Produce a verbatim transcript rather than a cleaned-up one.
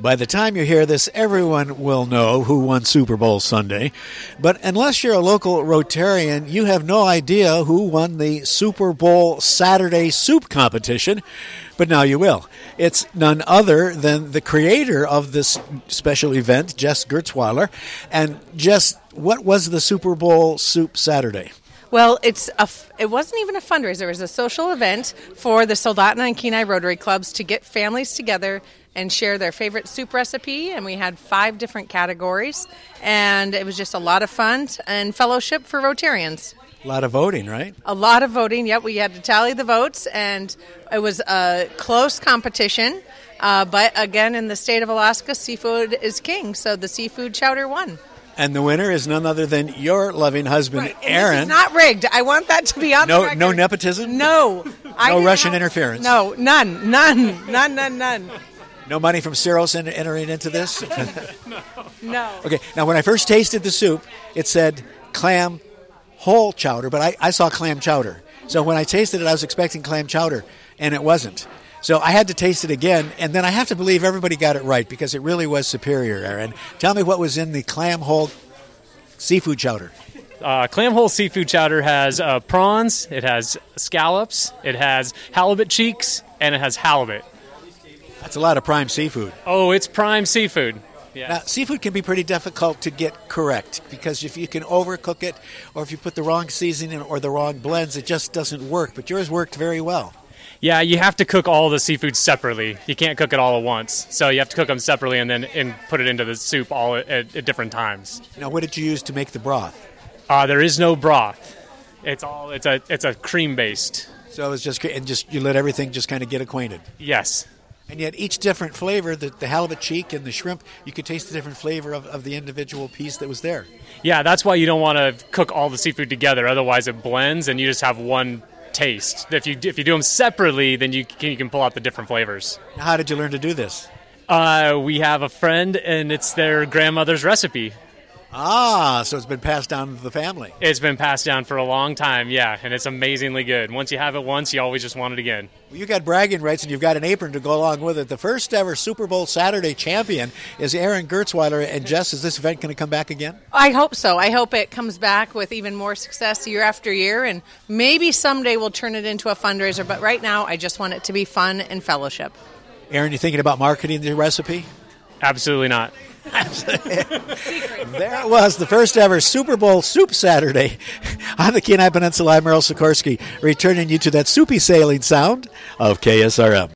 By the time you hear this, everyone will know who won Super Bowl Sunday. But unless you're a local Rotarian, you have no idea who won the Super Bowl Saturday soup competition. But now you will. It's none other than the creator of this special event, Jess Gertzweiler. And Jess, what was the Super Bowl Soup Saturday? Well, it's a, it wasn't even a fundraiser. It was a social event for the Soldotna and Kenai Rotary Clubs to get families together and share their favorite soup recipe. And we had five different categories. And it was just a lot of fun and fellowship for Rotarians. A lot of voting, right? A lot of voting, yep. We had to tally the votes, and it was a close competition. Uh, but again, in the state of Alaska, seafood is king, so the seafood chowder won. And the winner is none other than your loving husband, Right. Aaron. This is not rigged. I want that to be on no, the record. No nepotism? No. I No didn't Russian have- interference? No, none, none, none, none, none. No money from Syros in, entering into this? No. Okay, now when I first tasted the soup, it said clam whole chowder, but I, I saw clam chowder. So when I tasted it, I was expecting clam chowder, and it wasn't. So I had to taste it again, and then I have to believe everybody got it right because it really was superior, Aaron. Tell me what was in the clam whole seafood chowder. Uh, clam whole seafood chowder has uh, prawns, it has scallops, it has halibut cheeks, and it has halibut. That's a lot of prime seafood. Oh, it's prime seafood. Yeah. Now, seafood can be pretty difficult to get correct because if you can overcook it or if you put the wrong seasoning or the wrong blends, it just doesn't work. But yours worked very well. Yeah, you have to cook all the seafood separately. You can't cook it all at once. So you have to cook them separately and then and put it into the soup all at, at different times. Now, what did you use to make the broth? Uh, there is no broth. It's all it's a it's a cream based. So it was just and just you let everything just kind of get acquainted. Yes. And yet each different flavor, the, the halibut cheek and the shrimp, you could taste the different flavor of, of the individual piece that was there. Yeah, that's why you don't want to cook all the seafood together. Otherwise, it blends and you just have one taste. If you if you do them separately, then you can, you can pull out the different flavors. Now, how did you learn to do this? Uh, we have a friend, and it's their grandmother's recipe. Ah, so it's been passed down to the family. It's been passed down for a long time, yeah, and it's amazingly good. Once you have it once, you always just want it again. Well, you got bragging rights, and you've got an apron to go along with it. The first ever Super Bowl Saturday champion is Aaron Gertzweiler. And Jess, is this event going to come back again? I hope so. I hope it comes back with even more success year after year, and maybe someday we'll turn it into a fundraiser. But right now, I just want it to be fun and fellowship. Aaron, you thinking about marketing the recipe? Absolutely not. There it was, the first ever Super Bowl Soup Saturday on the Kenai Peninsula. I'm Merle Sikorsky, returning you to that soupy sailing sound of K S R M.